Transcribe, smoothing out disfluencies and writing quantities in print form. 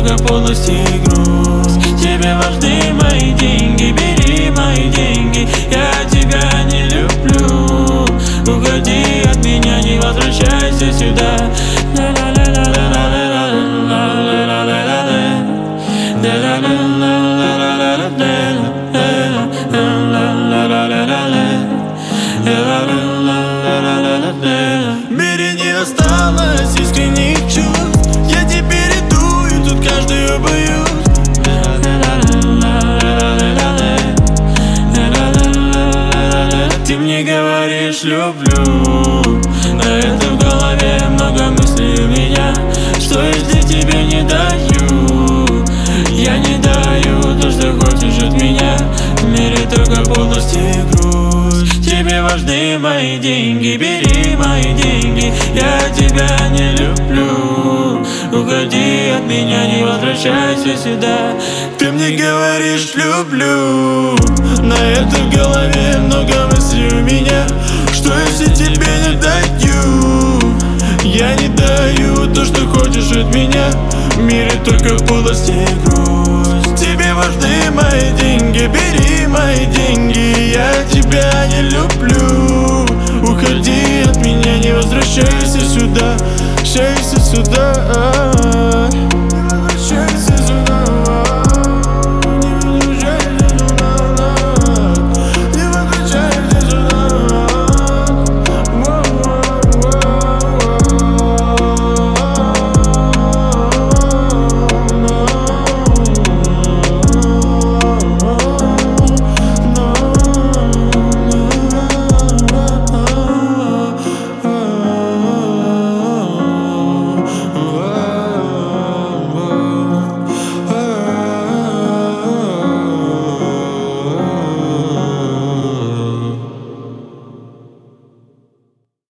только подлость и грусть. Тебе важны мои деньги, бери мои деньги. Я тебя не люблю. Уходи от меня, не возвращайся сюда. В мире не осталось искренних чувств. Я теперь иду, и тут каждую боюсь. Ты мне говоришь люблю, но это в голове много мыслей у меня. Что если тебе не даю? Я не даю то, что хочешь от меня. В мире только подлость и грусть. Тебе важны мои деньги, бери мои деньги. Я тебя не люблю. Уходи от меня, не возвращайся сюда. Ты мне говоришь люблю, на это в голове много мыслей у меня. Что если тебе не даю? Я не даю то, что хочешь от меня. В мире только подлость и грусть. Тебе важны мои деньги, бери мои деньги. Я тебя не люблю. Уходи от меня, не возвращайся сюда. Возвращайся сюда.